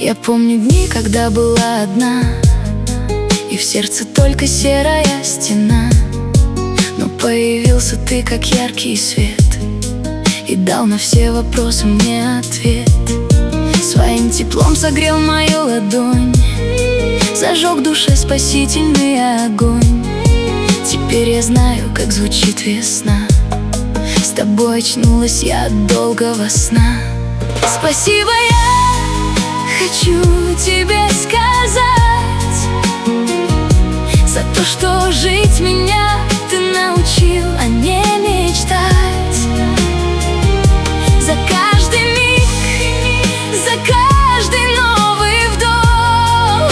Я помню дни, когда была одна, и в сердце только серая стена. Но появился ты, как яркий свет, и дал на все вопросы мне ответ. Своим теплом согрел мою ладонь, зажег в душе спасительный огонь. Теперь я знаю, как звучит весна. С тобой очнулась я от долгого сна. Спасибо, я хочу тебе сказать за то, что жить меня ты научил, а не мечтать. За каждый миг, за каждый новый вдох.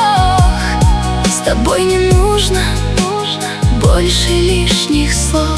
С тобой не нужно больше лишних слов.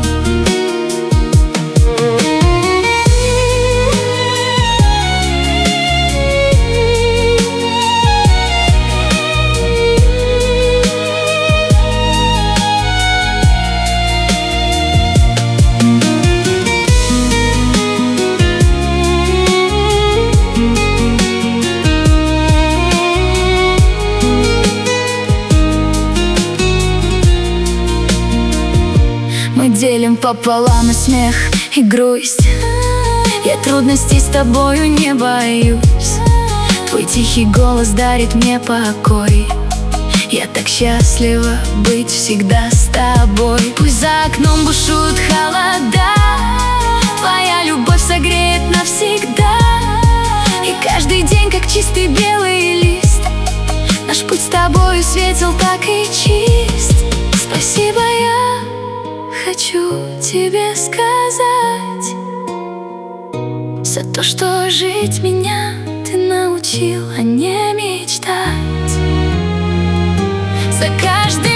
Мы делим пополам и смех, и грусть. Я трудностей с тобою не боюсь. Твой тихий голос дарит мне покой. Я так счастлива быть всегда с тобой. Пусть за окном бушуют холода, твоя любовь согреет навсегда. И каждый день, как чистый белый лист, наш путь с тобою светел так и чист. Спасибо, я хочу тебе сказать за то, что жить меня ты научил, а не мечтать. За каждый